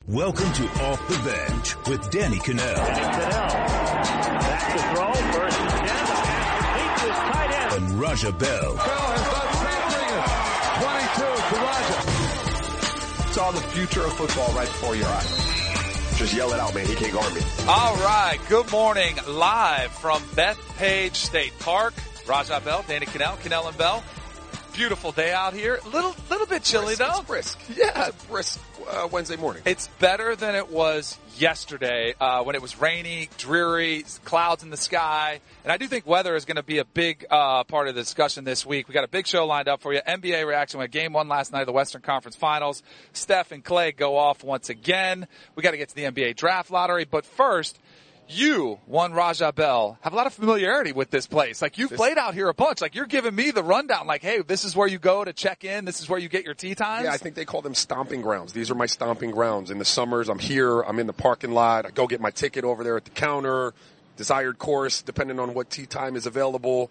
Welcome to Off the Bench with Danny Cannell. Back to throw, first and 10, the pass complete to his tight end. And Raja Bell. Bell has done something. 22 to Raja. Saw the future of football right before your eyes. Just yell it out, man. He can't guard me. All right. Good morning. Live from Bethpage State Park. Raja Bell, Danny Cannell, Cannell and Bell. Beautiful day out here. Little bit chilly though. It's brisk. Yeah. It's a brisk Wednesday morning. It's better than it was yesterday when it was rainy, dreary, clouds in the sky. And I do think weather is going to be a big part of the discussion this week. We got a big show lined up for you. NBA reaction. We had game one last night of the Western Conference Finals. Steph and Clay go off once again. We got to get to the NBA draft lottery. But first, you, one Raja Bell, have a lot of familiarity with this place. Like, you've played out here a bunch. Like, you're giving me the rundown. Like, hey, this is where you go to check in. This is where you get your tee times. Yeah, I think they call them stomping grounds. These are my stomping grounds. In the summers, I'm here. I'm in the parking lot. I go get my ticket over there at the counter. Desired course, depending on what tee time is available.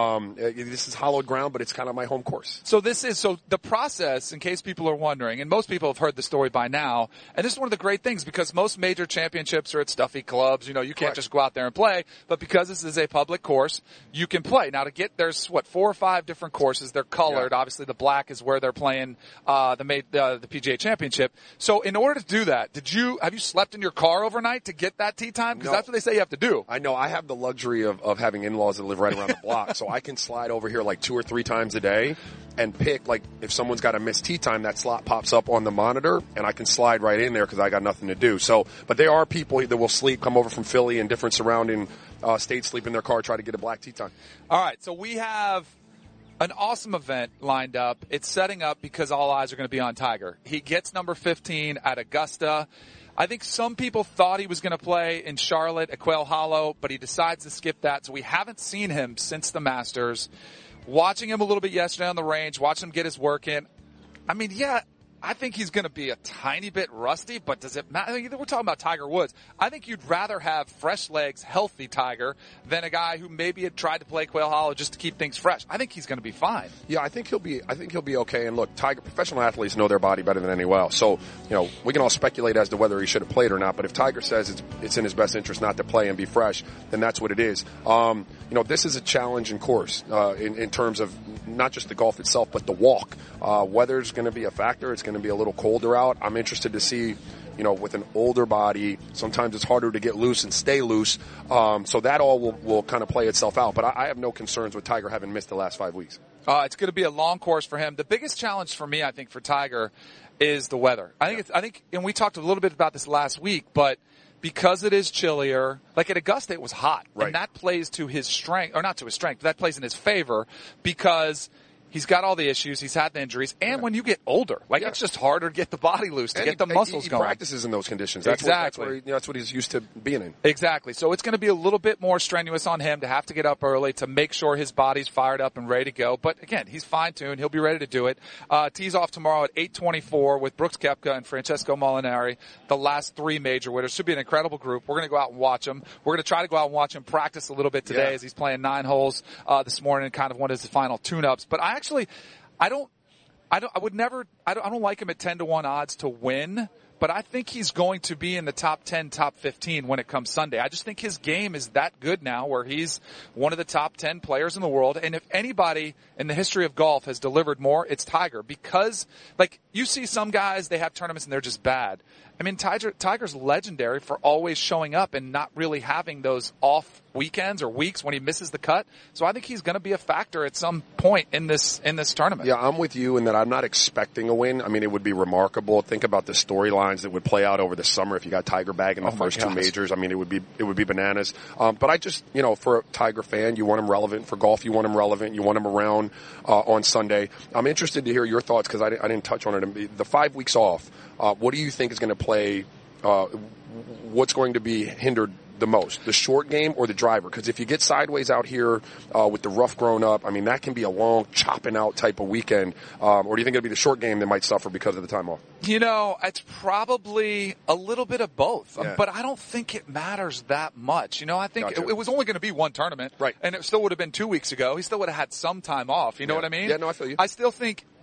This is hallowed ground, but it's kind of my home course. So the process, in case people are wondering, and most people have heard the story by now, and this is one of the great things because most major championships are at stuffy clubs. You know, you can't just go out there and play, but because this is a public course, you can play. Now there's 4 or 5 different courses. They're colored. Yeah. Obviously the black is where they're playing, the PGA Championship. So in order to do that, have you slept in your car overnight to get that tee time? Because that's what they say you have to do. I know I have the luxury of having in-laws that live right around the block, so I can slide over here like 2 or 3 times a day and pick, like, if someone's got a missed tee time, that slot pops up on the monitor, and I can slide right in there because I got nothing to do. So, but there are people that will come over from Philly and different surrounding states, sleep in their car, try to get a black tee time. All right, so we have an awesome event lined up. It's setting up because all eyes are going to be on Tiger. He gets number 15 at Augusta. I think some people thought he was going to play in Charlotte at Quail Hollow, but he decides to skip that. So we haven't seen him since the Masters. Watching him a little bit yesterday on the range, watching him get his work in. I mean, yeah, I think he's going to be a tiny bit rusty, but does it matter? We're talking about Tiger Woods. I think you'd rather have fresh legs, healthy Tiger, than a guy who maybe had tried to play Quail Hollow just to keep things fresh. I think he's going to be fine. Yeah, I think he'll be okay. And look, professional athletes know their body better than anyone else. So, you know, we can all speculate as to whether he should have played or not. But if Tiger says it's in his best interest not to play and be fresh, then that's what it is. You know, this is a challenging course in terms of not just the golf itself, but the walk. Weather's going to be a factor. It's going to be a little colder out. I'm interested to see, you know, with an older body, sometimes it's harder to get loose and stay loose. So that all will kind of play itself out. But I have no concerns with Tiger having missed the last 5 weeks. It's going to be a long course for him. The biggest challenge for me, I think, for Tiger is the weather. I think, and we talked a little bit about this last week, but because it is chillier, like at Augusta, it was hot. Right. And that plays to his strength, or not to his strength, but that plays in his favor because he's got all the issues. He's had the injuries. And when you get older, it's just harder to get the body loose, to get the muscles going. He practices in those conditions. That's what he's used to being in. Exactly. So it's going to be a little bit more strenuous on him to have to get up early to make sure his body's fired up and ready to go. But again, he's fine-tuned. He'll be ready to do it. Tees off tomorrow at 8:24 with Brooks Koepka and Francesco Molinari, the last 3 major winners. Should be an incredible group. We're going to go out and watch him. We're going to try to go out and watch him practice a little bit today as he's playing 9 holes this morning, kind of one of his final tune-ups. But I don't like him at 10-1 odds to win, but I think he's going to be in the top 10, top 15 when it comes Sunday. I just think his game is that good now where he's one of the top 10 players in the world. And if anybody in the history of golf has delivered more, it's Tiger. Because, like, you see some guys, they have tournaments and they're just bad. I mean, Tiger's legendary for always showing up and not really having those off weekends or weeks when he misses the cut. So I think he's going to be a factor at some point in this tournament. Yeah, I'm with you in that I'm not expecting a win. I mean, it would be remarkable. Think about the storylines that would play out over the summer if you got Tiger bagging the first 2 majors. I mean, it would be bananas. But I just, you know, for a Tiger fan, you want him relevant. For golf, you want him relevant. You want him around on Sunday. I'm interested to hear your thoughts because I didn't touch on it. The 5 weeks off, what do you think is going to play? What's going to be hindered the most, the short game or the driver? Because if you get sideways out here with the rough grown up, I mean, that can be a long chopping out type of weekend. Or do you think it'll be the short game that might suffer because of the time off? You know, it's probably a little bit of both, but I don't think it matters that much. You know, I think it was only going to be one tournament, right? And it still would have been 2 weeks ago. He still would have had some time off. You know what I mean? Yeah, no, I feel you. I still think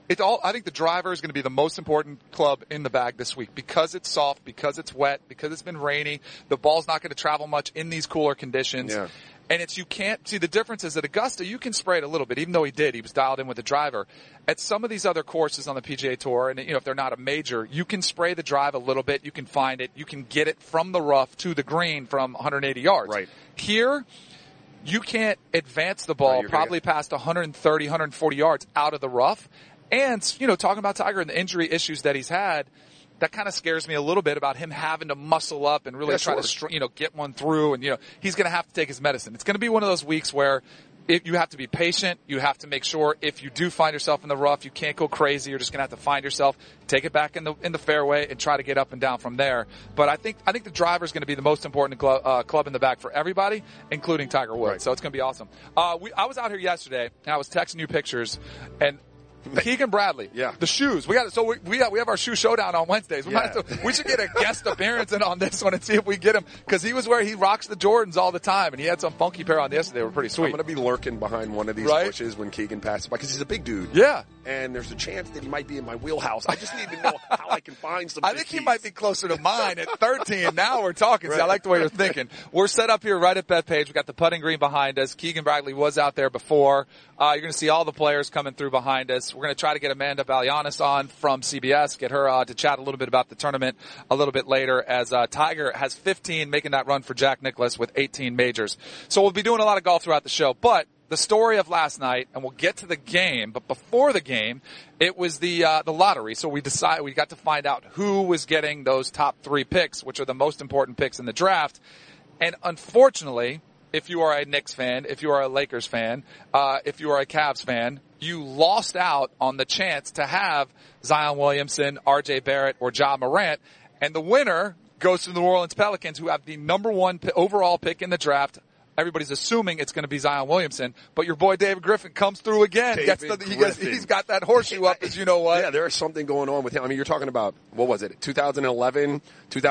I think the driver is going to be the most important club in the bag this week because it's soft, because it's wet, because it's been rainy. The ball's not going to travel much in these cooler conditions. Yeah. And you can't see the difference is at Augusta, you can spray it a little bit, even though he was dialed in with the driver. At some of these other courses on the PGA Tour, and if they're not a major, you can spray the drive a little bit, you can find it, you can get it from the rough to the green from 180 yards. Right. Here, you can't advance the ball probably past 130, 140 yards out of the rough. And, talking about Tiger and the injury issues that he's had, that kind of scares me a little bit about him having to muscle up and really try to, get one through. And, he's going to have to take his medicine. It's going to be one of those weeks where you have to be patient. You have to make sure if you do find yourself in the rough, you can't go crazy. You're just going to have to find yourself, take it back in the fairway and try to get up and down from there. But I think the driver is going to be the most important club in the bag for everybody, including Tiger Woods. Right. So it's going to be awesome. I was out here yesterday and I was texting you pictures and Keegan Bradley. Yeah. The shoes. We have our shoe showdown on Wednesdays. We should get a guest appearance in on this one and see if we get him, because he rocks the Jordans all the time, and he had some funky pair on yesterday. They were pretty sweet. I'm going to be lurking behind one of these bushes when Keegan passes by, because he's a big dude. Yeah. And there's a chance that he might be in my wheelhouse. I just need to know how I can find some. I think he might be closer to mine at 13. Now we're talking. Right. See, I like the way you're thinking. We're set up here right at Bethpage. We got the putting green behind us. Keegan Bradley was out there before. You're going to see all the players coming through behind us. We're going to try to get Amanda Balianis on from CBS, get her to chat a little bit about the tournament a little bit later, as Tiger has 15, making that run for Jack Nicklaus with 18 majors. So we'll be doing a lot of golf throughout the show. But the story of last night, and we'll get to the game, but before the game, it was the lottery. So we got to find out who was getting those top 3 picks, which are the most important picks in the draft. And unfortunately, if you are a Knicks fan, if you are a Lakers fan, if you are a Cavs fan, you lost out on the chance to have Zion Williamson, RJ Barrett, or Ja Morant. And the winner goes to the New Orleans Pelicans, who have the number 1 overall pick in the draft. Everybody's assuming it's going to be Zion Williamson, but your boy David Griffin comes through again. He's got that horseshoe up, as you know what. Yeah, there's something going on with him. I mean, you're talking about, what was it, 2011,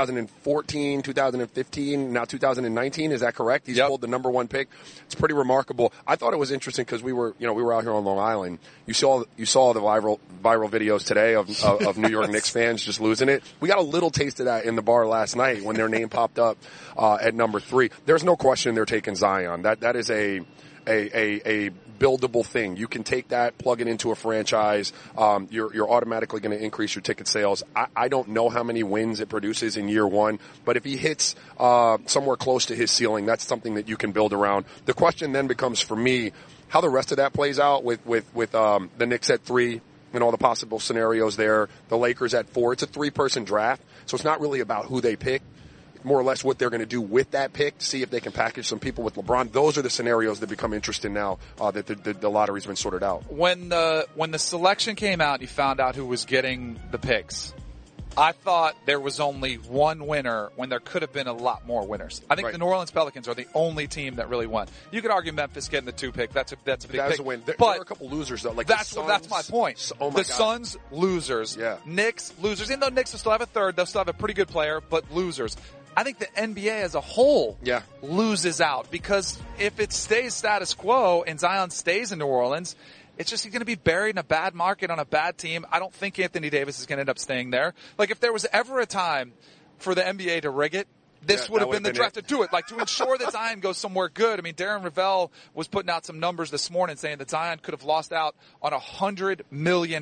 2014, 2015, now 2019. Is that correct? He's pulled the number 1 pick. It's pretty remarkable. I thought it was interesting because we were out here on Long Island. You saw the viral videos today of New York Knicks fans just losing it. We got a little taste of that in the bar last night when their name popped up at number 3. There's no question they're taking Zion. That is a buildable thing. You can take that, plug it into a franchise. You're automatically going to increase your ticket sales. I don't know how many wins it produces in year 1, but if he hits somewhere close to his ceiling, that's something that you can build around. The question then becomes for me how the rest of that plays out with the Knicks at 3 and all the possible scenarios there. The Lakers at 4. It's a 3-person draft, so it's not really about who they pick. More or less what they're going to do with that pick to see if they can package some people with LeBron. Those are the scenarios that become interesting now that the lottery's been sorted out. When the selection came out and you found out who was getting the picks, I thought there was only one winner when there could have been a lot more winners. I think the New Orleans Pelicans are the only team that really won. You could argue Memphis getting the 2 pick. That's a big pick. A win. There are a couple losers though. Like that's my point. The Suns, losers. Yeah. Knicks, losers. Even though Knicks will still have a 3rd, they'll still have a pretty good player, but losers. I think the NBA as a whole loses out, because if it stays status quo and Zion stays in New Orleans, it's just he's going to be buried in a bad market on a bad team. I don't think Anthony Davis is going to end up staying there. Like, if there was ever a time for the NBA to rig it, this would have been the draft to do it, like to ensure that Zion goes somewhere good. I mean, Darren Ravel was putting out some numbers this morning saying that Zion could have lost out on $100 million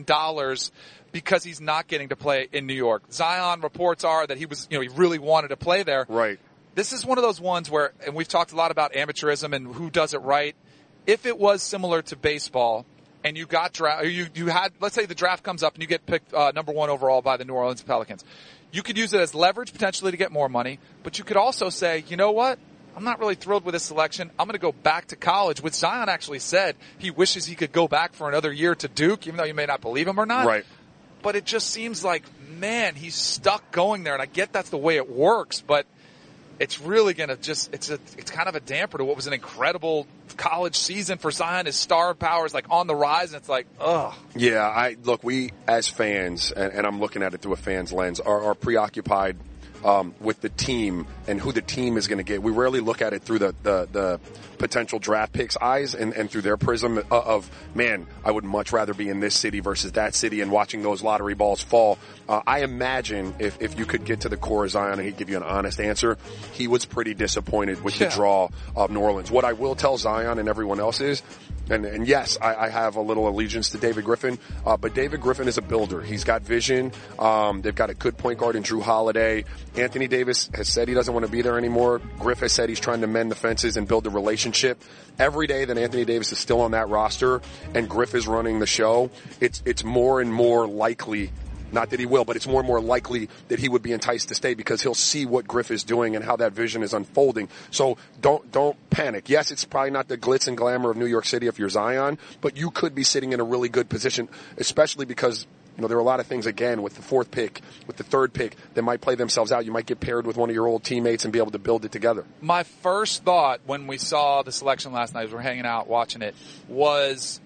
because he's not getting to play in New York. Zion reports are that he was, he really wanted to play there. Right. This is one of those ones where, and we've talked a lot about amateurism and who does it right. If it was similar to baseball, and you got you had, let's say the draft comes up and you get picked number 1 overall by the New Orleans Pelicans. You could use it as leverage potentially to get more money, but you could also say, you know what? I'm not really thrilled with this selection. I'm going to go back to college, which Zion actually said he wishes he could go back for another year to Duke, even though you may not believe him or not. Right. But it just seems like, man, he's stuck going there, and I get that's the way it works, but it's really going to it's kind of a damper to what was an incredible college season for Zion. His star power is like on the rise, and it's like, ugh. Yeah, we as fans, and I'm looking at it through a fan's lens, are preoccupied with the team and who the team is going to get. We rarely look at it through the potential draft picks' eyes and through their prism of, man, I would much rather be in this city versus that city and watching those lottery balls fall. I imagine if you could get to the core of Zion and he'd give you an honest answer, he was pretty disappointed with the draw of New Orleans. What I will tell Zion and everyone else is, and yes, I have a little allegiance to David Griffin, but David Griffin is a builder. He's got vision. They've got a good point guard in Drew Holiday. Anthony Davis has said he doesn't want to be there anymore. Griff has said he's trying to mend the fences and build a relationship. Every day that Anthony Davis is still on that roster and Griff is running the show, it's more and more likely, not that he will, but it's more and more likely that he would be enticed to stay because he'll see what Griff is doing and how that vision is unfolding. So don't panic. Yes, it's probably not the glitz and glamour of New York City if you're Zion, but you could be sitting in a really good position, especially because there are a lot of things, again, with the fourth pick, with the third pick, that might play themselves out. You might get paired with one of your old teammates and be able to build it together. My first thought when we saw the selection last night, as we're hanging out watching it, was,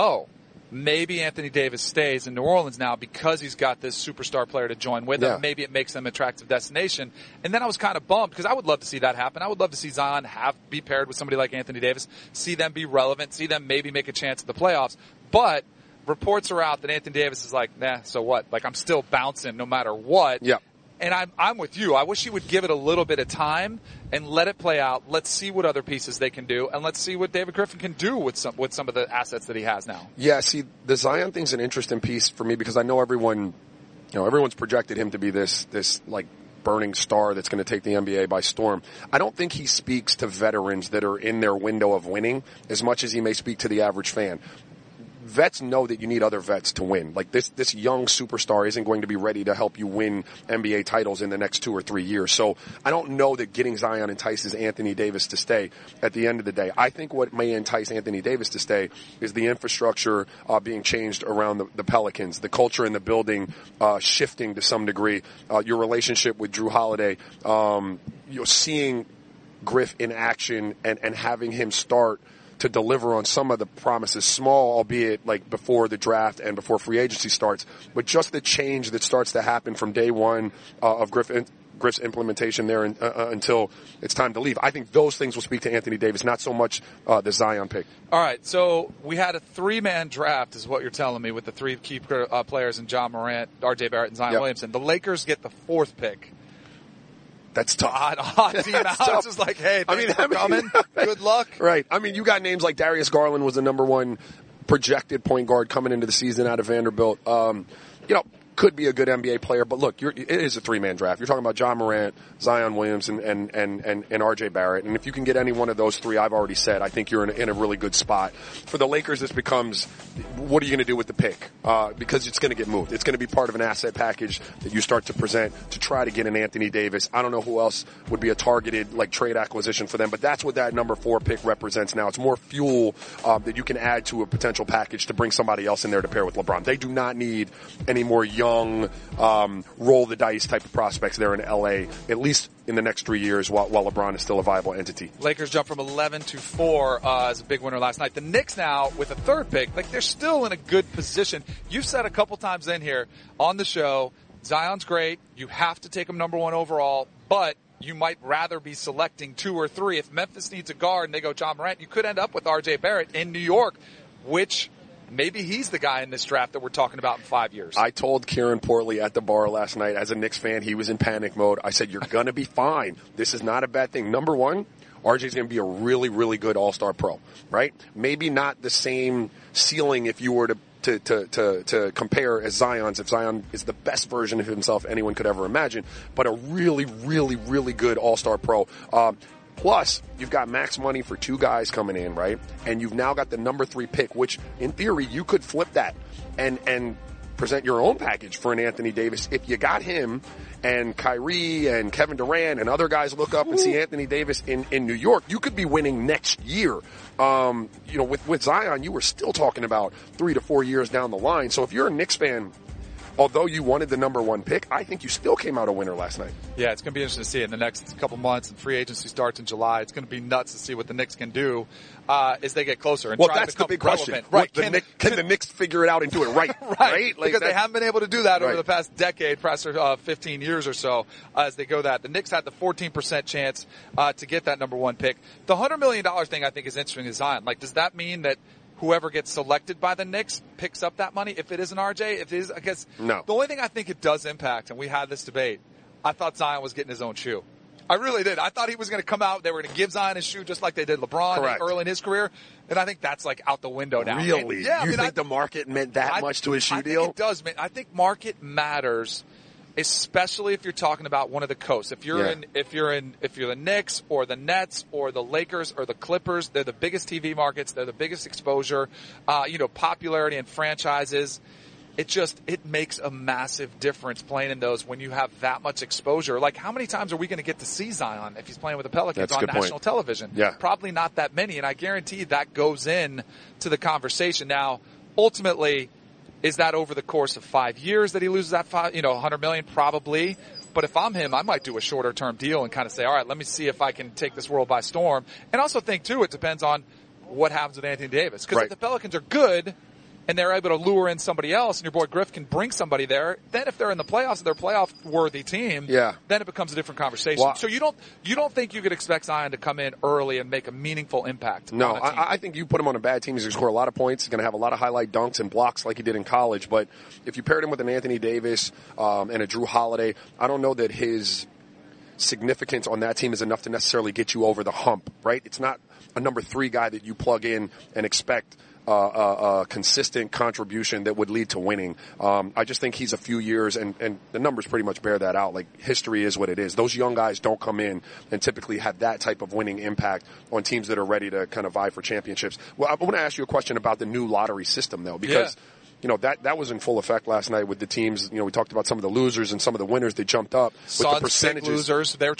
maybe Anthony Davis stays in New Orleans now because he's got this superstar player to join with him. Maybe it makes them an attractive destination. And then I was kind of bummed because I would love to see that happen. I would love to see Zion be paired with somebody like Anthony Davis, see them be relevant, see them maybe make a chance at the playoffs. But reports are out that Anthony Davis is like, nah, so what? Like, I'm still bouncing no matter what. Yeah. And I'm with you. I wish he would give it a little bit of time and let it play out. Let's see what other pieces they can do, and let's see what David Griffin can do with some of the assets that he has now. Yeah, see, the Zion thing's an interesting piece for me because I know everyone's projected him to be this like burning star that's going to take the NBA by storm. I don't think he speaks to veterans that are in their window of winning as much as he may speak to the average fan. Vets know that you need other vets to win. Like this young superstar isn't going to be ready to help you win NBA titles in the next 2 or 3 years. So I don't know that getting Zion entices Anthony Davis to stay at the end of the day. I think what may entice Anthony Davis to stay is the infrastructure being changed around the Pelicans, the culture in the building shifting to some degree, your relationship with Drew Holiday, seeing Griff in action and having him start to deliver on some of the promises, small, albeit like before the draft and before free agency starts, but just the change that starts to happen from day one of Griff's implementation there until it's time to leave. I think those things will speak to Anthony Davis, not so much the Zion pick. All right, so we had a 3-man draft is what you're telling me with the 3 key players in John Morant, R.J. Barrett, and Zion Williamson. The Lakers get the 4th pick. That's tough. Odd team out. It's just like, hey, thanks for coming. Good luck. Right. I mean, you got names like Darius Garland was the number 1 projected point guard coming into the season out of Vanderbilt. Could be a good NBA player, but look, it is a 3-man draft. You're talking about John Morant, Zion Williamson, and R.J. Barrett. And if you can get any one of those 3, I've already said, I think you're in a really good spot. For the Lakers, this becomes, what are you going to do with the pick? Because it's going to get moved. It's going to be part of an asset package that you start to present to try to get an Anthony Davis. I don't know who else would be a targeted trade acquisition for them, but that's what that number 4 pick represents now. It's more fuel that you can add to a potential package to bring somebody else in there to pair with LeBron. They do not need any more young, roll the dice type of prospects there in LA, at least in the next 3 years while LeBron is still a viable entity. Lakers jump from 11 to 4 as a big winner last night. The Knicks now with a 3rd pick, they're still in a good position. You've said a couple times in here on the show, Zion's great. You have to take him number 1 overall, but you might rather be selecting 2 or 3. If Memphis needs a guard and they go John Morant, you could end up with R.J. Barrett in New York, which maybe he's the guy in this draft that we're talking about in 5 years. I told Kieran Portley at the bar last night, as a Knicks fan, he was in panic mode. I said, you're going to be fine. This is not a bad thing. Number 1, RJ's going to be a really, really good all-star pro, right? Maybe not the same ceiling if you were to compare as Zion's, if Zion is the best version of himself anyone could ever imagine, but a really, really, really good all-star pro. Plus, you've got max money for 2 guys coming in, right? And you've now got the number 3 pick, which in theory you could flip that and present your own package for an Anthony Davis. If you got him and Kyrie and Kevin Durant and other guys look up and see Anthony Davis in New York, you could be winning next year. With Zion, you were still talking about 3 to 4 years down the line. So if you're a Knicks fan, although you wanted the number 1 pick, I think you still came out a winner last night. Yeah, it's going to be interesting to see in the next couple months, and free agency starts in July. It's going to be nuts to see what the Knicks can do as they get closer. And well, try that's to become the big relevant. question. Right? Can the Knicks figure it out and do it right? Right? Like because they haven't been able to do that over right. the past decade, perhaps 15 years or so, as they go that. The Knicks had the 14% chance to get that number 1 pick. The $100 million thing I think is interesting is Zion. Like, does that mean that whoever gets selected by the Knicks picks up that money? If it is an RJ, if it is, I guess no. The only thing I think it does impact, and we had this debate, I thought Zion was getting his own shoe. I really did. I thought he was going to come out. They were going to give Zion his shoe just like they did LeBron early in his career. And I think that's like out the window now. Really? Yeah, you think the market meant that much to his shoe deal? I think it does, man. I think market matters, especially if you're talking about one of the coasts. If you're the Knicks or the Nets or the Lakers or the Clippers, they're the biggest TV markets. They're the biggest exposure. Popularity in franchises. It makes a massive difference playing in those when you have that much exposure. Like, how many times are we going to get to see Zion if he's playing with the Pelicans on national television? Yeah. Probably not that many, and I guarantee that goes in to the conversation. Now, ultimately, is that over the course of 5 years that he loses that $100 million? Probably. But if I'm him, I might do a shorter term deal and kind of say, all right, let me see if I can take this world by storm. And also think too, it depends on what happens with Anthony Davis. Because if the Pelicans are good, and they're able to lure in somebody else, and your boy Griff can bring somebody there, then if they're in the playoffs, they're a playoff-worthy team, then it becomes a different conversation. Well, so you don't think you could expect Zion to come in early and make a meaningful impact? No, I think you put him on a bad team, he's going to score a lot of points, he's going to have a lot of highlight dunks and blocks like he did in college, but if you paired him with an Anthony Davis and a Drew Holiday, I don't know that his significance on that team is enough to necessarily get you over the hump, right? It's not a number 3 guy that you plug in and expect a consistent contribution that would lead to winning. I just think he's a few years, and the numbers pretty much bear that out. Like, history is what it is. Those young guys don't come in and typically have that type of winning impact on teams that are ready to kind of vie for championships. Well, I want to ask you a question about the new lottery system, though, because that was in full effect last night with the teams. We talked about some of the losers and some of the winners that jumped up with the percentages. Losers, they've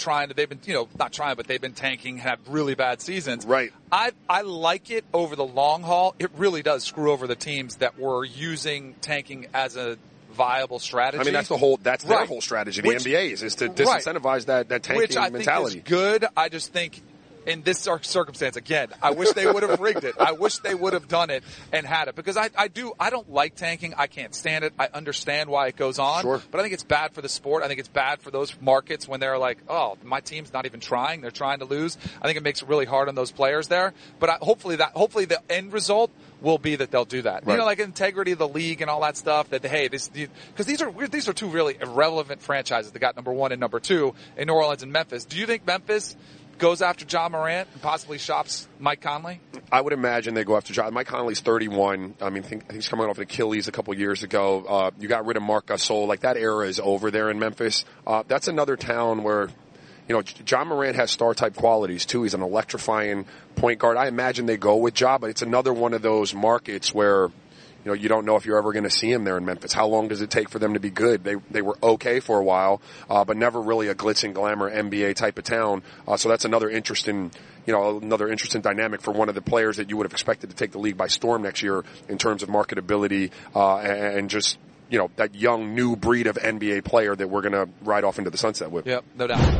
been tanking, have really bad seasons. Right. I like it over the long haul. It really does screw over the teams that were using tanking as a viable strategy. I mean, that's their whole strategy. The NBA is to disincentivize that tanking which I mentality. Think is good. I just think, in this circumstance, again, I wish they would have rigged it. I wish they would have done it and had it. Because I don't like tanking. I can't stand it. I understand why it goes on. Sure. But I think it's bad for the sport. I think it's bad for those markets when they're like, oh, my team's not even trying. They're trying to lose. I think it makes it really hard on those players there. But hopefully the end result will be that they'll do that. Right. Like integrity of the league and all that stuff. That, hey, because these are two really irrelevant franchises that got number 1 and number 2 in New Orleans and Memphis. Do you think Memphis goes after John Morant and possibly shops Mike Conley? I would imagine they go after John. Mike Conley's 31. I mean, I think he's coming off an Achilles a couple years ago. You got rid of Marc Gasol. Like, that era is over there in Memphis. That's another town where, John Morant has star-type qualities, too. He's an electrifying point guard. I imagine they go with Ja, but it's another one of those markets where, you don't know if you're ever going to see him there in Memphis. How long does it take for them to be good? They were okay for a while, but never really a glitz and glamour NBA type of town. So that's another interesting dynamic for one of the players that you would have expected to take the league by storm next year in terms of marketability, and just, that young new breed of NBA player that we're going to ride off into the sunset with. Yep, no doubt.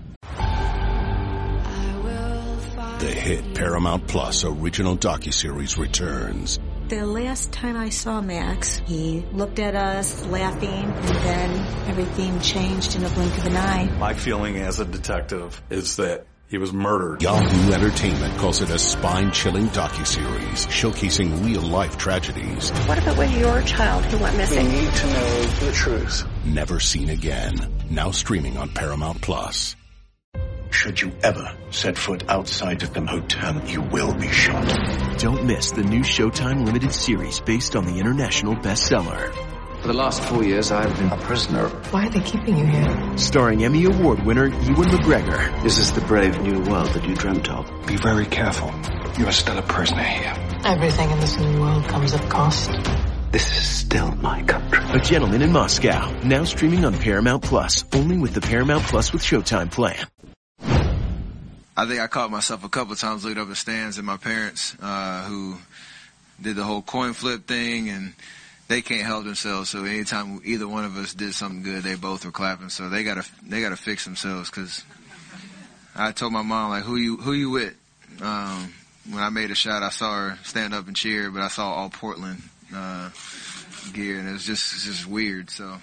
The hit Paramount Plus original docuseries returns. The last time I saw Max, he looked at us laughing, and then everything changed in a blink of an eye. My feeling as a detective is that he was murdered. Yahoo Entertainment calls it a spine-chilling docuseries showcasing real-life tragedies. What if it was your child who went missing? We need to know the truth. Never seen again. Now streaming on Paramount Plus. Should you ever set foot outside of the hotel, you will be shot. Don't miss the new Showtime limited series based on the international bestseller. For the last 4 years, I've been a prisoner. Why are they keeping you here? Starring Emmy Award winner Ewan McGregor. This is the brave new world that you dreamt of. Be very careful. You are still a prisoner here. Everything in this new world comes at cost. This is still my country. A Gentleman in Moscow. Now streaming on Paramount Plus. Only with the Paramount Plus with Showtime plan. I think I caught myself a couple of times looking up the stands at my parents, who did the whole coin flip thing and they can't help themselves. So anytime either one of us did something good, they both were clapping. So they gotta fix themselves. Because I told my mom, like, who you with? When I made a shot, I saw her stand up and cheer, but I saw all Portland gear, and it's just weird. So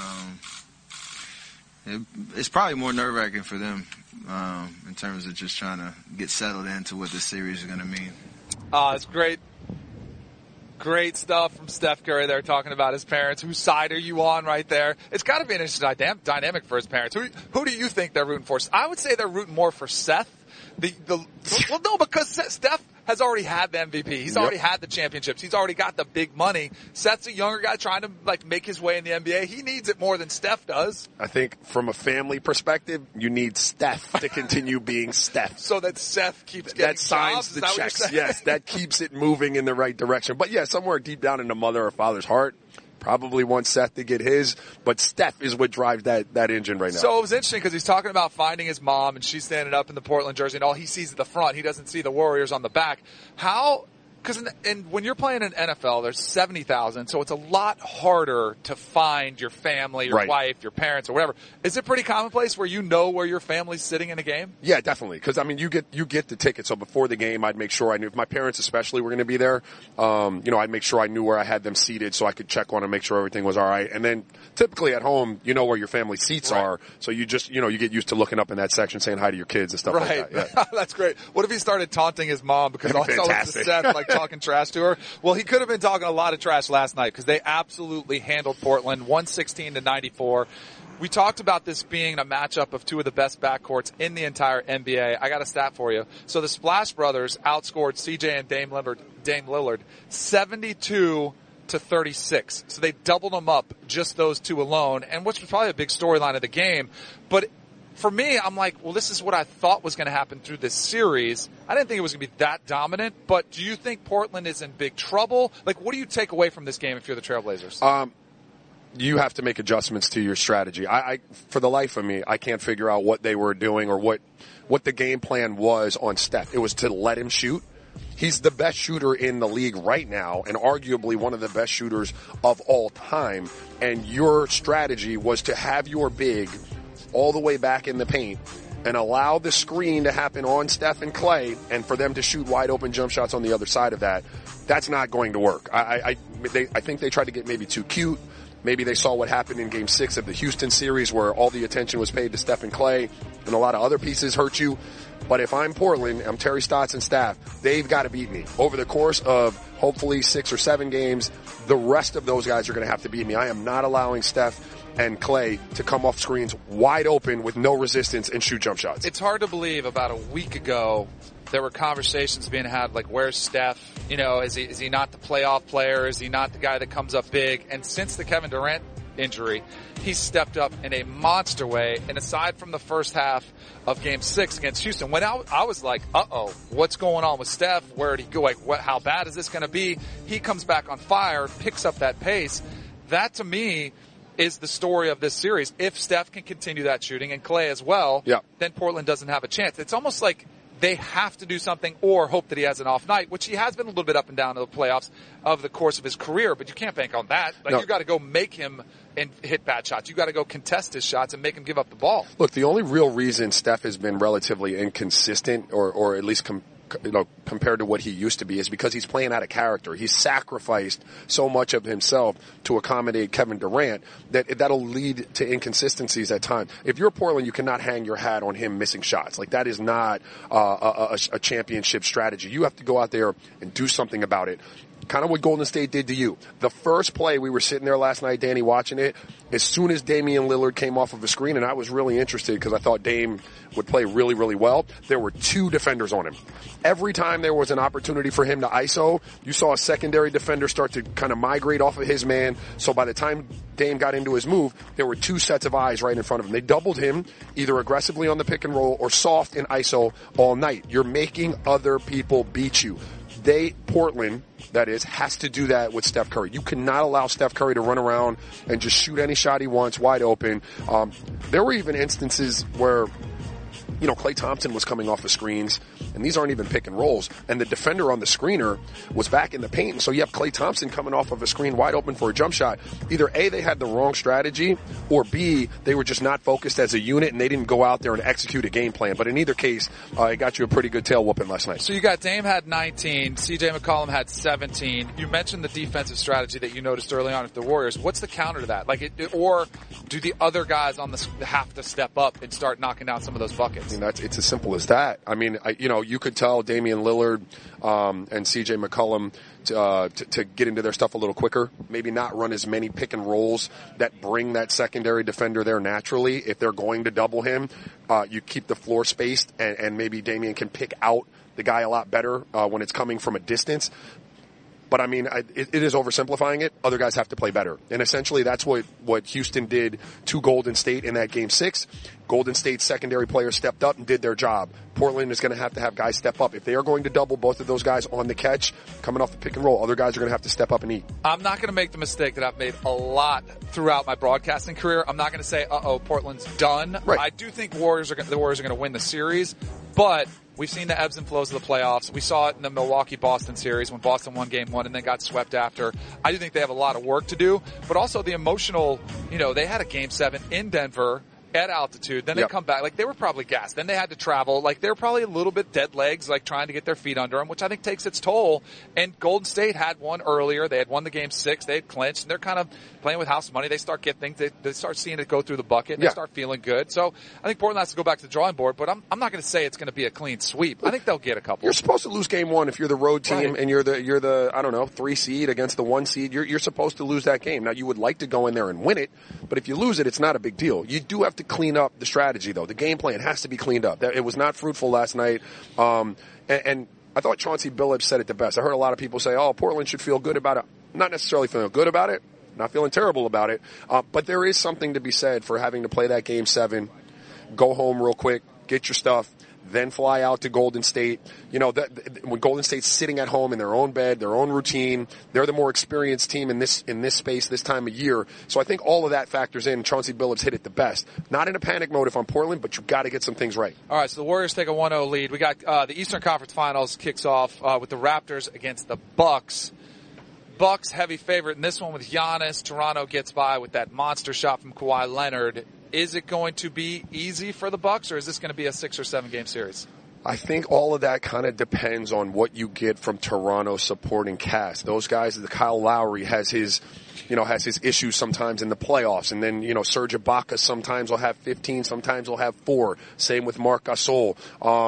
it's probably more nerve-wracking for them in terms of just trying to get settled into what this series is going to mean. It's great. Great stuff from Steph Curry there talking about his parents. Whose side are you on right there? It's got to be an interesting dynamic for his parents. Who do you think they're rooting for? I would say they're rooting more for Seth. Well, no, because Steph has already had the MVP. He's already had the championships. He's already got the big money. Seth's a younger guy trying to make his way in the NBA. He needs it more than Steph does. I think from a family perspective, you need Steph to continue being Steph. So that Seth keeps getting that signs jobs? the checks. Yes, that keeps it moving in the right direction. But yeah, somewhere deep down in the mother or father's heart, probably wants Seth to get his, but Steph is what drives that engine right now. So it was interesting because he's talking about finding his mom, and she's standing up in the Portland jersey, and all he sees at the front. He doesn't see the Warriors on the back. Because when you're playing in NFL, there's 70,000, so it's a lot harder to find your family, your wife, your parents, or whatever. Is it pretty commonplace where you know where your family's sitting in a game? Yeah, definitely. Because you get the ticket. So before the game, I'd make sure I knew if my parents especially were going to be there. I'd make sure I knew where I had them seated so I could check on and make sure everything was all right. And then typically at home, you know where your family seats are, so you just you get used to looking up in that section, saying hi to your kids and stuff like that. Yeah. That's great. What if he started taunting his mom because all I saw was the Seth talking trash to her? Well, he could have been talking a lot of trash last night because they absolutely handled Portland 116-94. We talked about this being a matchup of two of the best backcourts in the entire NBA. I got a stat for you. So the Splash Brothers outscored CJ and Dame Lillard 72-36. So they doubled them up, just those two alone, and which was probably a big storyline of the game. But for me, I'm like, well, this is what I thought was going to happen through this series. I didn't think it was going to be that dominant, but do you think Portland is in big trouble? Like, what do you take away from this game if you're the Trailblazers? You have to make adjustments to your strategy. I for the life of me, I can't figure out what they were doing or what the game plan was on Steph. It was to let him shoot. He's the best shooter in the league right now and arguably one of the best shooters of all time. And your strategy was to have your big all the way back in the paint and allow the screen to happen on Steph and Clay and for them to shoot wide open jump shots on the other side of that. That's not going to work. I think they tried to get maybe too cute. Maybe they saw what happened in Game 6 of the Houston series where all the attention was paid to Steph and Clay and a lot of other pieces hurt you. But if I'm Portland, I'm Terry Stotts and staff, they've got to beat me. Over the course of hopefully 6 or 7 games, the rest of those guys are going to have to beat me. I am not allowing Steph and Clay to come off screens wide open with no resistance and shoot jump shots. It's hard to believe about a week ago there were conversations being had like, where's Steph? Is he not the playoff player? Is he not the guy that comes up big? And since the Kevin Durant injury, he's stepped up in a monster way. And aside from the first half of Game 6 against Houston, when I was like, what's going on with Steph? Where did he go? Like, how bad is this going to be? He comes back on fire, picks up that pace. That, to me, is the story of this series. If Steph can continue that shooting and Clay as well, then Portland doesn't have a chance. It's almost like they have to do something or hope that he has an off night, which he has been a little bit up and down in the playoffs of the course of his career, but you can't bank on that. You got to go make him and hit bad shots. You got to go contest his shots and make him give up the ball. Look, the only real reason Steph has been relatively inconsistent or at least compared to what he used to be is because he's playing out of character. He's sacrificed so much of himself to accommodate Kevin Durant that'll lead to inconsistencies at times. If you're Portland, you cannot hang your hat on him missing shots. Like, that is not a championship strategy. You have to go out there and do something about it. Kind of what Golden State did to you. The first play, we were sitting there last night, Danny, watching it. As soon as Damian Lillard came off of the screen, and I was really interested because I thought Dame would play really, really well, there were 2 defenders on him. Every time there was an opportunity for him to ISO, you saw a secondary defender start to kind of migrate off of his man. So by the time Dame got into his move, there were 2 sets of eyes right in front of him. They doubled him either aggressively on the pick and roll or soft in ISO all night. You're making other people beat you. Portland, that is, has to do that with Steph Curry. You cannot allow Steph Curry to run around and just shoot any shot he wants wide open. There were even instances where, Klay Thompson was coming off of screens, and these aren't even pick and rolls, and the defender on the screener was back in the paint, and so you have Klay Thompson coming off of a screen wide open for a jump shot. Either A, they had the wrong strategy, or B, they were just not focused as a unit, and they didn't go out there and execute a game plan. But in either case, it got you a pretty good tail whooping last night. So you got Dame had 19, CJ McCollum had 17. You mentioned the defensive strategy that you noticed early on with the Warriors. What's the counter to that? Or do the other guys on the have to step up and start knocking down some of those buckets? I mean, it's as simple as that. I mean, you could tell Damian Lillard and CJ McCollum to get into their stuff a little quicker, maybe not run as many pick and rolls that bring that secondary defender there naturally. If they're going to double him, you keep the floor spaced, and maybe Damian can pick out the guy a lot better when it's coming from a distance. But I mean, it is oversimplifying it. Other guys have to play better. And essentially that's what Houston did to Golden State in that Game 6. Golden State's secondary players stepped up and did their job. Portland is going to have guys step up. If they are going to double both of those guys on the catch, coming off the pick and roll, other guys are going to have to step up and eat. I'm not going to make the mistake that I've made a lot throughout my broadcasting career. I'm not going to say, Portland's done. Right. I do think the Warriors are going to win the series, but we've seen the ebbs and flows of the playoffs. We saw it in the Milwaukee-Boston series when Boston won Game 1 and then got swept after. I do think they have a lot of work to do, but also the emotional, they had a Game 7 in Denver at altitude. Then they come back. They were probably gassed. Then they had to travel. They were probably a little bit dead legs, trying to get their feet under them, which I think takes its toll. And Golden State had one earlier. They had won the Game 6. They had clinched. And they're kind of playing with house money. They start getting things. They start seeing it go through the bucket. And they start feeling good. So I think Portland has to go back to the drawing board. But I'm not going to say it's going to be a clean sweep. I think they'll get a couple. You're supposed to lose Game 1 if you're the road team and you're the I don't know, 3 seed against the 1 seed. You're supposed to lose that game. Now you would like to go in there and win it, but if you lose it, it's not a big deal. You do have to clean up the strategy, though. The game plan has to be cleaned up. It was not fruitful last night. And I thought Chauncey Billups said it the best. I heard a lot of people say, Portland should feel good about it. Not necessarily feeling good about it, not feeling terrible about it. But there is something to be said for having to play that Game 7, go home real quick, get your stuff, then fly out to Golden State. When Golden State's sitting at home in their own bed, their own routine, they're the more experienced team in this space this time of year. So I think all of that factors in. Chauncey Billups hit it the best. Not in a panic mode if I'm Portland, but you've got to get some things right. All right, so the Warriors take a 1-0 lead. We got the Eastern Conference Finals kicks off with the Raptors against the Bucks. Bucks heavy favorite in this one with Giannis. Toronto gets by with that monster shot from Kawhi Leonard. Is it going to be easy for the Bucks, or is this going to be a 6 or 7 game series? I think all of that kind of depends on what you get from Toronto's supporting cast. Those guys, Kyle Lowry has his issues sometimes in the playoffs. And then, Serge Ibaka sometimes will have 15, sometimes will have 4. Same with Marc Gasol.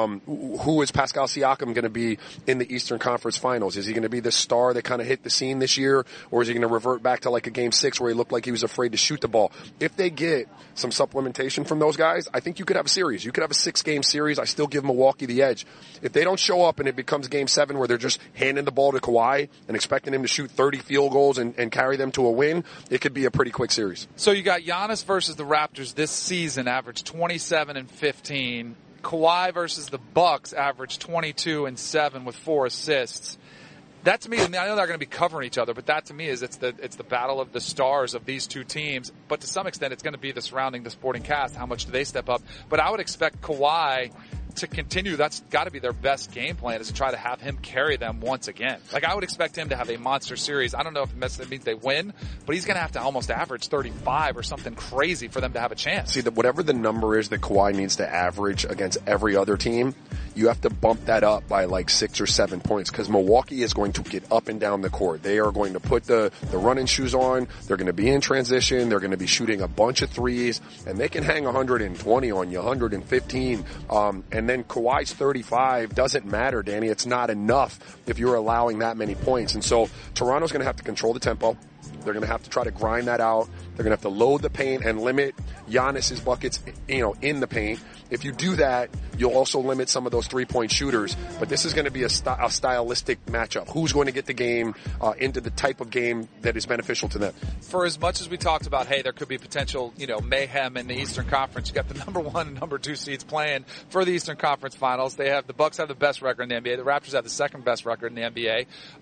Who is Pascal Siakam going to be in the Eastern Conference Finals? Is he going to be the star that kind of hit the scene this year? Or is he going to revert back to a Game 6 where he looked like he was afraid to shoot the ball? If they get some supplementation from those guys, I think you could have a series. You could have a 6-game series. I still give Milwaukee the edge. If they don't show up and it becomes Game 7 where they're just handing the ball to Kawhi and expecting him to shoot 30 field goals and carry them to a win, it could be a pretty quick series. So you got Giannis versus the Raptors this season, averaged 27 and 15. Kawhi versus the Bucks, averaged 22 and 7 with 4 assists. That to me, I know they're going to be covering each other, but that to me is it's the battle of the stars of these two teams. But to some extent, it's going to be the surrounding the supporting cast. How much do they step up? But I would expect Kawhi to continue. That's got to be their best game plan, is to try to have him carry them once again. I would expect him to have a monster series. I don't know if it means they win, but he's going to have to almost average 35 or something crazy for them to have a chance. See, whatever the number is that Kawhi needs to average against every other team, you have to bump that up by 6 or 7 points, because Milwaukee is going to get up and down the court. They are going to put the running shoes on. They're going to be in transition. They're going to be shooting a bunch of threes, and they can hang 120 on you, 115. And then Kawhi's 35 doesn't matter, Danny. It's not enough if you're allowing that many points. And so Toronto's going to have to control the tempo. They're going to have to try to grind that out. They're going to have to load the paint and limit Giannis's buckets, in the paint. If you do that, you'll also limit some of those three-point shooters. But this is going to be a stylistic matchup. Who's going to get the game into the type of game that is beneficial to them? For as much as we talked about, hey, there could be potential, mayhem in the Eastern Conference. You got the number 1 and number 2 seeds playing for the Eastern Conference Finals. The Bucks have the best record in the NBA. The Raptors have the second best record in the NBA.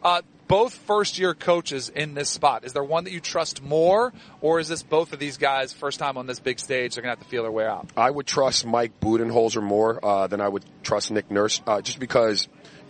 both first-year coaches in this spot. Is there one that you trust more, or is this both of these guys first time on this big stage? They're going to have to feel their way out. I would trust Mike Budenholzer more than I would trust Nick Nurse, just because,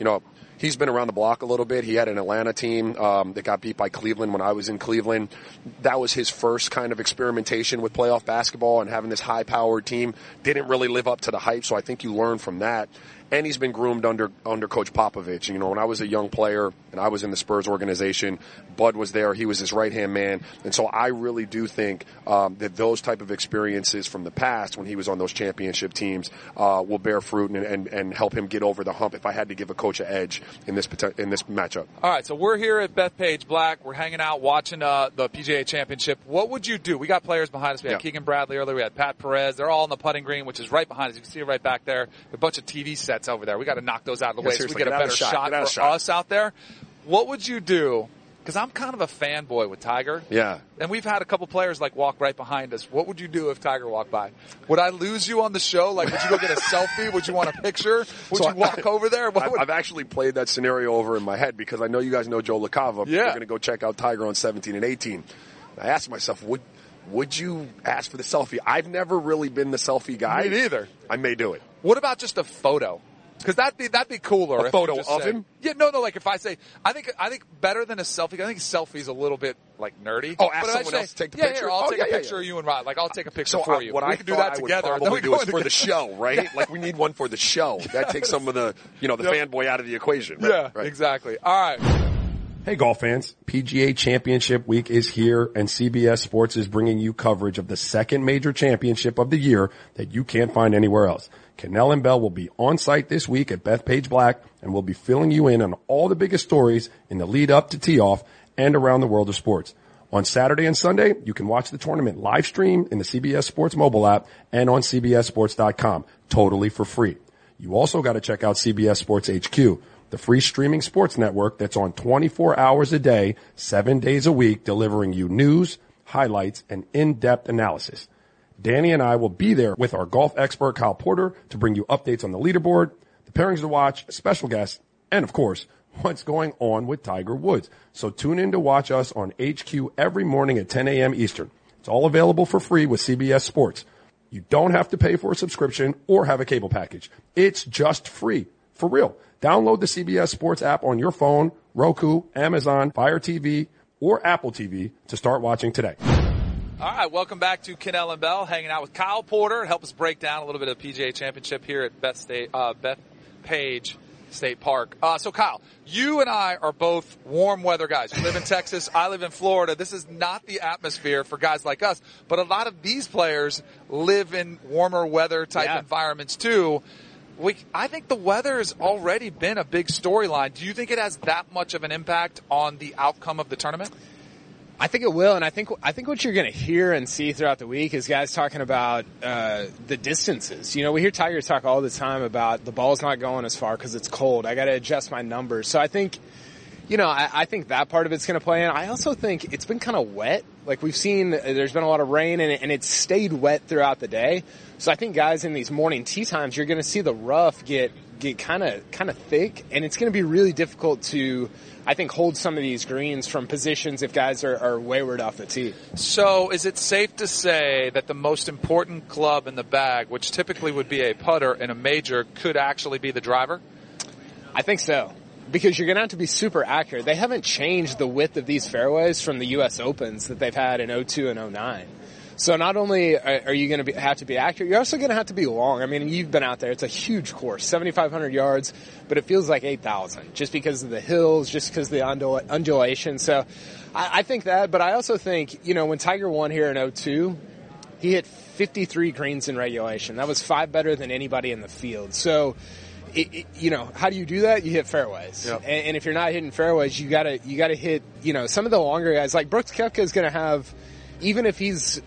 he's been around the block a little bit. He had an Atlanta team that got beat by Cleveland when I was in Cleveland. That was his first kind of experimentation with playoff basketball, and having this high-powered team didn't really live up to the hype, so I think you learn from that. And he's been groomed under Coach Popovich. When I was a young player and I was in the Spurs organization, Bud was there. He was his right-hand man. And so I really do think that those type of experiences from the past when he was on those championship teams will bear fruit and help him get over the hump if I had to give a coach an edge in this matchup. All right, so we're here at Bethpage Black. We're hanging out watching the PGA Championship. What would you do? We got players behind us. We had Keegan Bradley earlier. We had Pat Perez. They're all on the putting green, which is right behind us. You can see it right back there. A bunch of TV sets over there. We got to knock those out of the way so we get a better shot for us out there. What would you do? Because I'm kind of a fanboy with Tiger. Yeah. And we've had a couple players walk right behind us. What would you do if Tiger walked by? Would I lose you on the show? Would you go get a selfie? Would you want a picture? Would you walk over there? I've actually played that scenario over in my head because I know you guys know Joe LaCava. Yeah. We're going to go check out Tiger on 17 and 18. I asked myself, would you ask for the selfie? I've never really been the selfie guy. Me neither. I may do it. What about just a photo? Because that'd be cooler. A photo of him? Yeah, no. If I say, I think better than a selfie. I think selfie's a little bit nerdy. Oh, ask someone else to take the picture. Yeah, I'll take a picture of you and Rod. I'll take a picture for you. What we can do that together. I would probably do is for the show, right? We need one for the show. That takes some of the the fanboy out of the equation. Right? Yeah, right. Exactly. All right. Hey golf fans, PGA Championship Week is here and CBS Sports is bringing you coverage of the second major championship of the year that you can't find anywhere else. Cannell and Bell will be on site this week at Bethpage Black and will be filling you in on all the biggest stories in the lead up to tee off and around the world of sports. On Saturday and Sunday, you can watch the tournament live stream in the CBS Sports mobile app and on CBSSports.com, totally for free. You also got to check out CBS Sports HQ, the free streaming sports network that's on 24 hours a day, 7 days a week, delivering you news, highlights, and in-depth analysis. Danny and I will be there with our golf expert Kyle Porter to bring you updates on the leaderboard, the pairings to watch, special guests, and of course, what's going on with Tiger Woods. So tune in to watch us on HQ every morning at 10 a.m. Eastern. It's all available for free with CBS Sports. You don't have to pay for a subscription or have a cable package. It's just free. For real. Download the CBS Sports app on your phone, Roku, Amazon, Fire TV, or Apple TV to start watching today. All right, welcome back to Cannell and Bell, hanging out with Kyle Porter. Help us break down a little bit of the PGA Championship here at Bethpage State Park. So, Kyle, you and I are both warm weather guys. You live in Texas. I live in Florida. This is not the atmosphere for guys like us, but a lot of these players live in warmer weather type environments too. I think the weather has already been a big storyline. Do you think it has that much of an impact on the outcome of the tournament? I think it will, and I think what you're going to hear and see throughout the week is guys talking about the distances. We hear Tigers talk all the time about the ball's not going as far because it's cold. I got to adjust my numbers. So I think, I think that part of it's going to play in. I also think it's been kind of wet. We've seen, there's been a lot of rain, and it's stayed wet throughout the day. So I think guys in these morning tee times, you're going to see the rough get kind of thick, and it's going to be really difficult to, I think, hold some of these greens from positions if guys are wayward off the tee. So is it safe to say that the most important club in the bag, which typically would be a putter in a major, could actually be the driver? I think so. Because you're going to have to be super accurate. They haven't changed the width of these fairways from the U.S. Opens that they've had in 2002 and 2009. So not only are you going to have to be accurate, you're also going to have to be long. I mean, you've been out there. It's a huge course, 7,500 yards, but it feels like 8,000 just because of the hills, just because of the undulation. So I think that, but I also think, when Tiger won here in 2002, he hit 53 greens in regulation. That was 5 better than anybody in the field. So, how do you do that? You hit fairways. Yep. And if you're not hitting fairways, you gotta hit, some of the longer guys, like Brooks Koepka is going to have, even if he's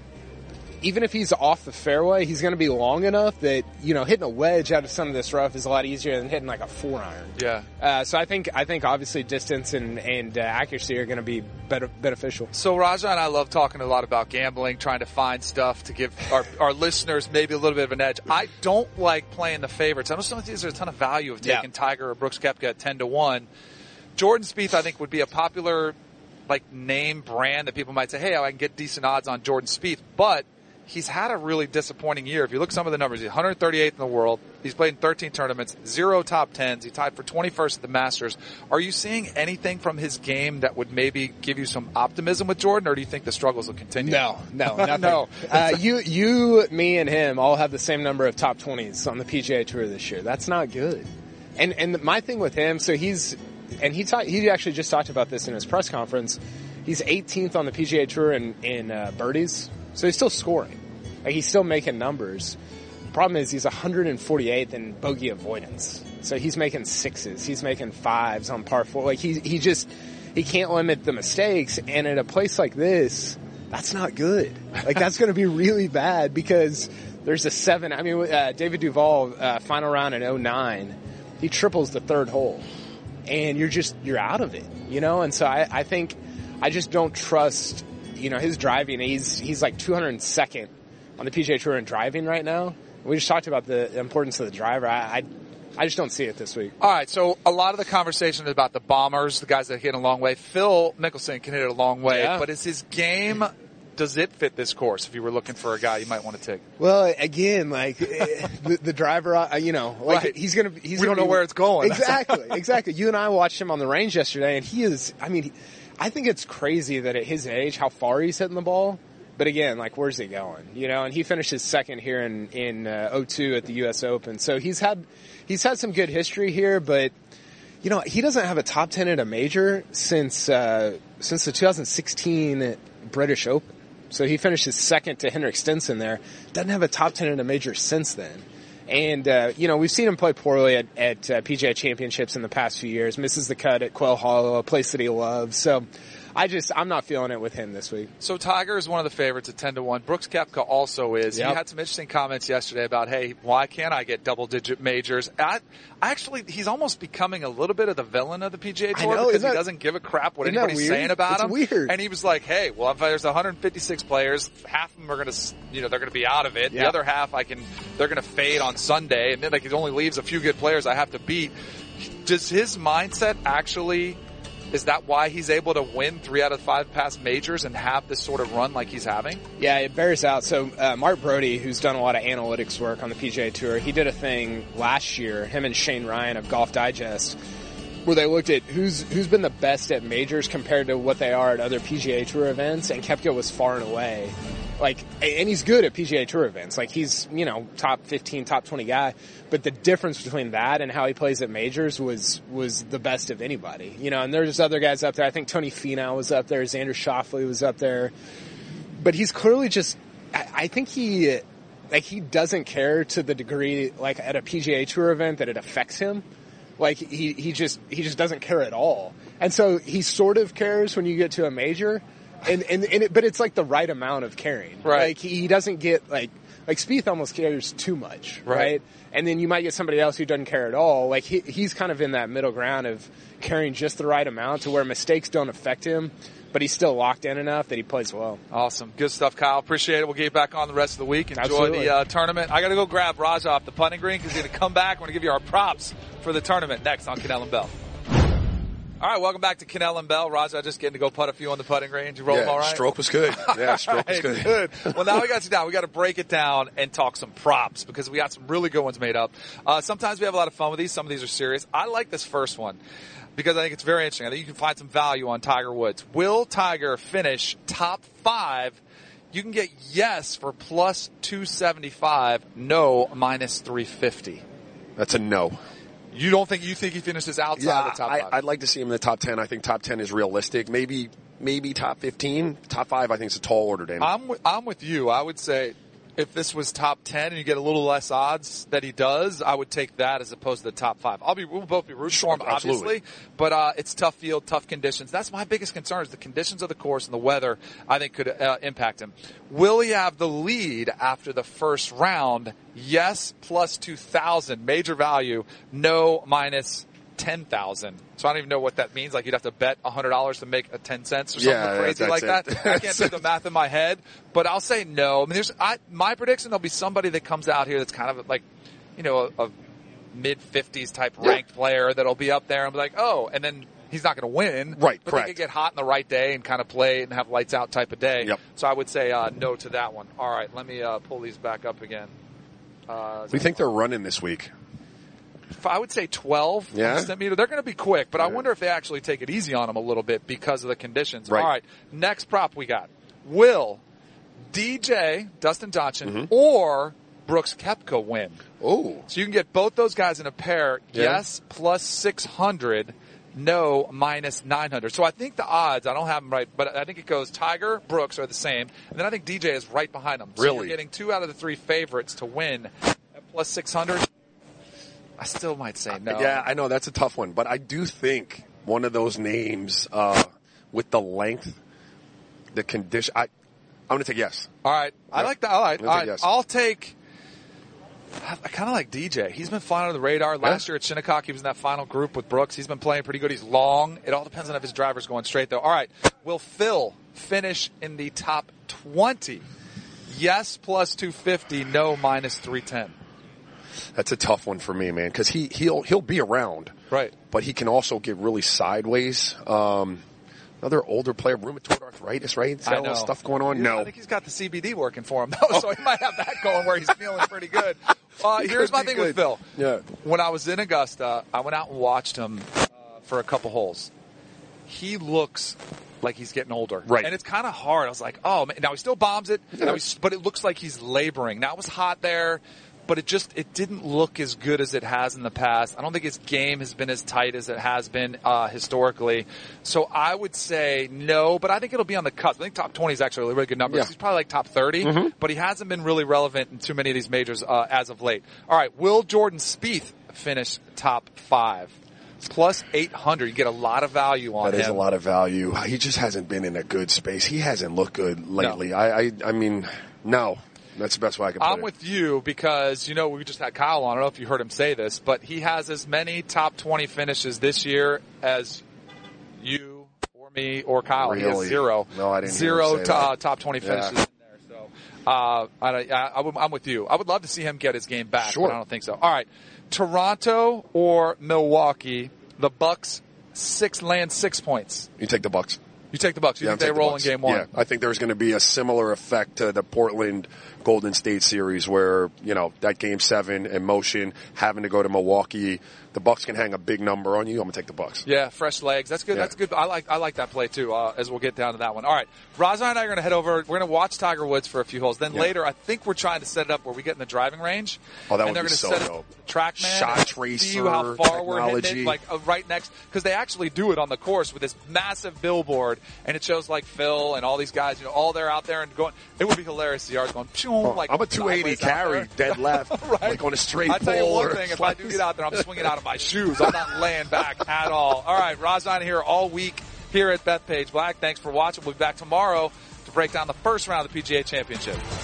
off the fairway, he's going to be long enough that, hitting a wedge out of some of this rough is a lot easier than hitting like a 4-iron. Yeah. So I think obviously distance and accuracy are going to be beneficial. So Raja and I love talking a lot about gambling, trying to find stuff to give our listeners maybe a little bit of an edge. I don't like playing the favorites. I just don't think there's a ton of value of taking Tiger or Brooks Koepka at 10-1. Jordan Spieth, I think, would be a popular name brand that people might say, hey, I can get decent odds on Jordan Spieth, but he's had a really disappointing year. If you look at some of the numbers, he's 138th in the world. He's played in 13 tournaments, 0 top 10s. He tied for 21st at the Masters. Are you seeing anything from his game that would maybe give you some optimism with Jordan, or do you think the struggles will continue? No, nothing. No. You, me, and him all have the same number of top 20s on the PGA Tour this year. That's not good. And my thing with him, so he actually just talked about this in his press conference. He's 18th on the PGA Tour in birdies. So he's still scoring. He's still making numbers. The problem is he's 148th in bogey avoidance. So he's making 6s. He's making 5s on par 4. He can't limit the mistakes. And at a place like this, that's not good. That's going to be really bad because there's a 7. I mean, David Duval, final round in 2009, he triples the third hole. And you're out of it, And so I think I just don't trust his driving. He's like 202nd on the PGA Tour in driving right now. We just talked about the importance of the driver. I just don't see it this week. All right, so a lot of the conversation is about the bombers, the guys that hit a long way. Phil Mickelson can hit it a long way, but is his game, does it fit this course if you were looking for a guy you might want to take? Well, again, the driver, right. we don't know where it's going. Exactly. You and I watched him on the range yesterday, and I think it's crazy that at his age, how far he's hitting the ball. But again, where's he going? And he finished his second here in 2002 at the U.S. Open. So he's had some good history here, but he doesn't have a top 10 at a major since the 2016 British Open. So he finished his second to Henrik Stenson there. Doesn't have a top 10 at a major since then. And, we've seen him play poorly at PGA Championships in the past few years. Misses the cut at Quail Hollow, a place that he loves. So I'm not feeling it with him this week. So Tiger is one of the favorites at 10-1. Brooks Koepka also is. Yep. He had some interesting comments yesterday about, hey, why can't I get double-digit majors? He's almost becoming a little bit of the villain of the PGA Tour because he doesn't give a crap what anybody's saying about him. It's weird. And he was like, hey, well, if there's 156 players, half of them are going to, they're going to be out of it. Yeah. The other half, they're going to fade on Sunday. And then it only leaves a few good players I have to beat. Does his mindset actually... Is that why he's able to win 3 out of 5 past majors and have this sort of run like he's having? Yeah, it bears out. So Mark Brody, who's done a lot of analytics work on the PGA Tour, he did a thing last year, him and Shane Ryan of Golf Digest, where they looked at who's been the best at majors compared to what they are at other PGA Tour events, and Koepka was far and away. And he's good at PGA Tour events. He's, top 15, top 20 guy. But the difference between that and how he plays at majors was the best of anybody. And there's other guys up there. I think Tony Finau was up there. Xander Schauffele was up there. But he's clearly I think he doesn't care to the degree, at a PGA Tour event that it affects him. He just doesn't care at all. And so he sort of cares when you get to a major. But it's the right amount of caring. Right. He doesn't get Spieth almost cares too much. Right. And then you might get somebody else who doesn't care at all. He's kind of in that middle ground of caring just the right amount to where mistakes don't affect him, but he's still locked in enough that he plays well. Awesome. Good stuff, Kyle. Appreciate it. We'll get you back on the rest of the week. Enjoy the tournament. I got to go grab Raja off the putting green because he's going to come back. We're going to give you our props for the tournament next on Cannell and Bell. All right, welcome back to Cannell and Bell. Raja just getting to go putt a few on the putting range. You roll them all right? Stroke was good. Yeah, stroke was good. Well, now we got you down. We got to break it down and talk some props because we got some really good ones made up. Sometimes we have a lot of fun with these. Some of these are serious. I like this first one because I think it's very interesting. I think you can find some value on Tiger Woods. Will Tiger finish top 5? You can get yes for plus 275, no minus 350. That's a no. You think he finishes outside the top 5? I'd like to see him in the top 10. I think top 10 is realistic. Maybe top 15. Top 5, I think, is a tall order, Dan. I'm with you. I would say if this was top 10 and you get a little less odds that he does, I would take that as opposed to the top 5. We'll both be rooting for him, obviously. But it's tough field, tough conditions. That's my biggest concern is the conditions of the course and the weather, I think, could impact him. Will he have the lead after the first round? Yes, plus 2,000. Major value. No, minus 10,000. So I don't even know what that means. You'd have to bet $100 to make a 10 cents or something crazy like that. I can't do the math in my head, but I'll say no. My prediction, there'll be somebody that comes out here that's kind of a mid-50s type ranked player that'll be up there and be like, oh, and then he's not going to win. Right, but correct. they could get hot in the right day and kind of play and have lights out type of day. Yep. So I would say no to that one. All right, let me pull these back up again. What do you think they're running this week? I would say 12 Yeah? instant meter. They're going to be quick, but I wonder if they actually take it easy on them a little bit because of the conditions. Right. All right, next prop we got. Will DJ, Dustin Johnson, or Brooks Koepka win? Oh. So you can get both those guys in a pair. Yeah. Yes, plus 600. No, minus 900. So I think the odds, I don't have them right, but I think it goes Tiger, Brooks are the same. And then I think DJ is right behind them. So Really? you're getting 2 out of the 3 favorites to win at plus 600. I still might say no. Yeah, I know that's a tough one, but I do think one of those names with the length, the condition. I'm going to take yes. All right, I like that. All right, Yes. I'll take. I kind of like DJ. He's been flying under the radar. Last year at Shinnecock, he was in that final group with Brooks. He's been playing pretty good. He's long. It all depends on if his driver's going straight, though. All right, will Phil finish in the top 20? Yes, plus 250. No, minus 310. That's a tough one for me, man, because he'll be around, right? But he can also get really sideways. Another older player, rheumatoid arthritis, right? Is that all this stuff going on? No, I think he's got the CBD working for him, though, so he might have that going where he's feeling pretty good. Here's my thing with Phil. Yeah. When I was in Augusta, I went out and watched him for a couple holes. He looks like he's getting older. Right. And it's kind of hard. I was like, oh, man. Now he still bombs it, but it looks like he's laboring. Now it was hot there, but it didn't look as good as it has in the past. I don't think his game has been as tight as it has been historically. So I would say no, but I think it'll be on the cusp. I think top 20 is actually a really good number. Yeah. He's probably like top 30, but he hasn't been really relevant in too many of these majors as of late. All right, will Jordan Spieth finish top 5? Plus 800. You get a lot of value on him. That is a lot of value. He just hasn't been in a good space. He hasn't looked good lately. No. I mean, no. That's the best way I can put it. I'm with you because, we just had Kyle on. I don't know if you heard him say this, but he has as many top 20 finishes this year as you or me or Kyle. Really? He has 0. No, I didn't Zero hear him say that. top 20 finishes in there. So I'm with you. I would love to see him get his game back, Sure. but I don't think so. All right. Toronto or Milwaukee, the Bucks land 6 points. You take the Bucks. You take the Bucks. You think they roll in game 1? Yeah, I think there's going to be a similar effect to the Portland Golden State series where, that game 7 in motion, having to go to Milwaukee. The Bucks can hang a big number on you. I'm going to take the Bucks. Yeah, fresh legs. That's good. Yeah. That's good. I like that play too, as we'll get down to that one. All right. Raza and I are going to head over. We're going to watch Tiger Woods for a few holes. Then later, I think we're trying to set it up where we get in the driving range. Oh, that and would be so dope. Set up TrackMan. Shot and tracer, see how far we're hitting technology. it, right next. Because they actually do it on the course with this massive billboard, and it shows like Phil and all these guys, all they're out there and going. It would be hilarious to see ours going, like I'm a 280 carry, dead left, right. like on a straight I tell you ball one or thing, if I do get out there, I'm swinging out of my shoes. I'm not laying back at all. All right, Razan here all week here at Bethpage Black. Thanks for watching. We'll be back tomorrow to break down the first round of the PGA Championship.